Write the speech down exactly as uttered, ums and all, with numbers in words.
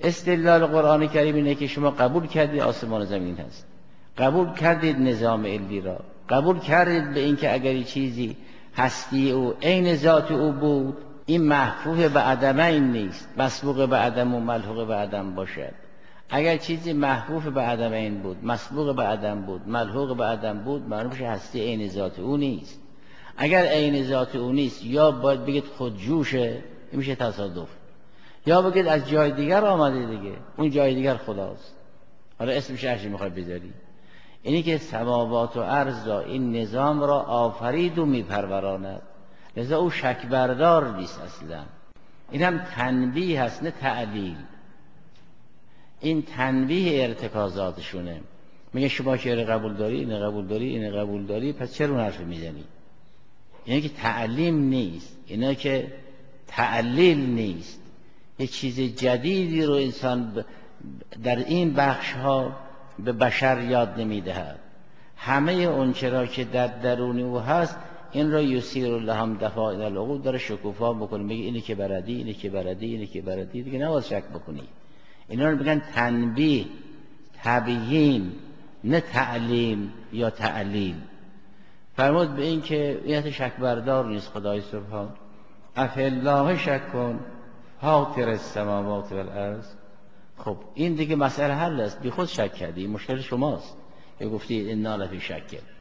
استدلال قرآن کریم اینه که شما قبول کردید آسمان و زمین هست، قبول کردید نظام علی را، قبول کردید به اینکه اگر چیزی هستی او عین ذات او بود، این محفوظ به عدم این نیست، مسبوق به عدم و ملحوق به عدم باشد. اگر چیزی محفوظ به عدم این بود، مسبوق به عدم بود، ملحوق به عدم بود، معلوم میشه هستی عین ذات او نیست. اگر عین ذات او نیست، یا باید بگید خودجوشه، این میشه تصادف، یا بگید از جای دیگر آمده دیگه، اون جای دیگر خداست، حالا اسمش هرچی میخوای بذاری. اینی که سماوات و ارض را، این نظام را آفرید و میپروراند، لذا او شک بردار نیست اصلا. این هم تنبیه هست نه تعلیل. این تنبیه ارتکازاتشونه. میگه شما که قبول داری، این قبول داری، این قبول داری، پس چرا اون حرف میزنی؟ اینه که تعلیم نیست، اینه که تعلیل نیست. یه چیز جدیدی رو انسان در این بخش ها به بشر یاد نمیدهد. همه اون چرا که در درون او هست، این را یسیر لهم دفائن العقول داره شکوفا بکنه، میگه اینی که بردی، اینی که بردی، اینی که بردی، دیگه نباید شک بکنی. اینا رو میگن تنبیه، تبیین، نه تعلیم یا تعلیل. فرمود به این که این شک بردار نیست خدای سبحان. افی الله شک کن فاطر السماوات والارض. خب این دیگه مسئله حل است، بی خود شک کردی، مشکل شماست که گفتی انا لفی شک.